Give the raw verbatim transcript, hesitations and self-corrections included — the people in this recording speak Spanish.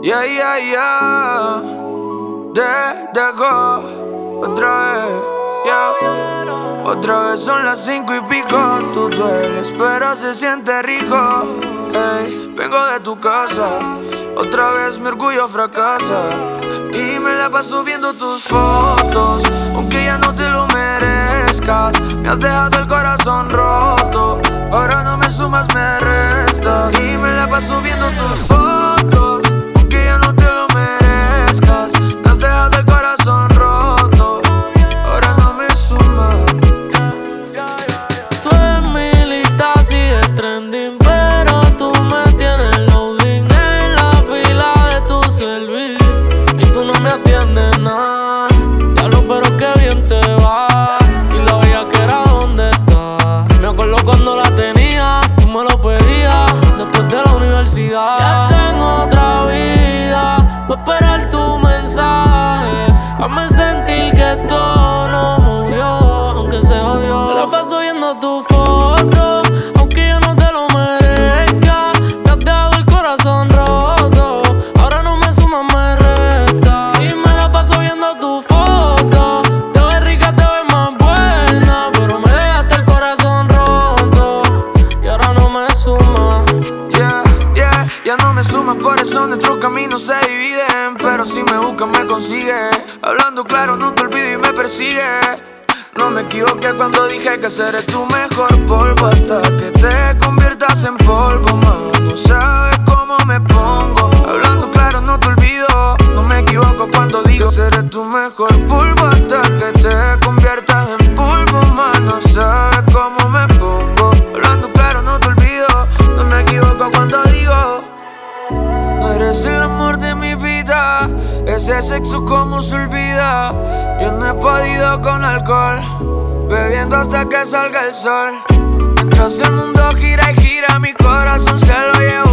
Yeah, yeah, yeah. Desde go, otra vez, yeah. Otra vez son las cinco y pico. Tú dueles, pero se siente rico. Ey, vengo de tu casa. Otra vez mi orgullo fracasa. Y me la paso viendo tus fotos, aunque ya no te lo merezcas. Me has dejado el corazón roto. Ahora no me sumas, me restas. Y me la paso viendo tus fotos, aunque ya no te lo merezcas. Me has dejado el corazón roto. Ahora no me sumas. Tú en mi lista sigues trending, pero tú me tienes loading en la fila de tu servicio. Y tú no me atiendes nada. Diablo, pero qué bien te va. Y la bella que era donde está. Me acuerdo cuando la tenía, tú me lo pedías después de la universidad. Ya tengo otra vida, voy a esperar tu mensaje. Hazme sentir que esto no murió, aunque se jodió. Me la paso viendo tu foto, aunque yo no te lo merezca. Me has dejado el corazón roto. Ahora no me sumas, me resta. Y me la paso viendo tu foto. Te ves rica, te ves más buena, pero me dejaste el corazón roto. Y ahora no me sumas. Yeah, yeah, ya no me sumas, por eso nuestros caminos se dividen. Pero si me buscas me consigues. Hablando claro, no te olvido y me persigue. No me equivoqué cuando dije que seré tu mejor polvo, hasta que te conviertas en polvo, man. No sabes cómo me pongo. Hablando claro, no te olvido. No me equivoco cuando digo que seré tu mejor polvo, hasta que te conviertas en polvo, man. No sabes cómo me pongo. Hablando claro, no te olvido. No me equivoco cuando digo: no eres el amor de mi vida. Ese sexo como se olvida. Yo no he podido con alcohol, bebiendo hasta que salga el sol. Mientras el mundo gira y gira, mi corazón se lo llevo.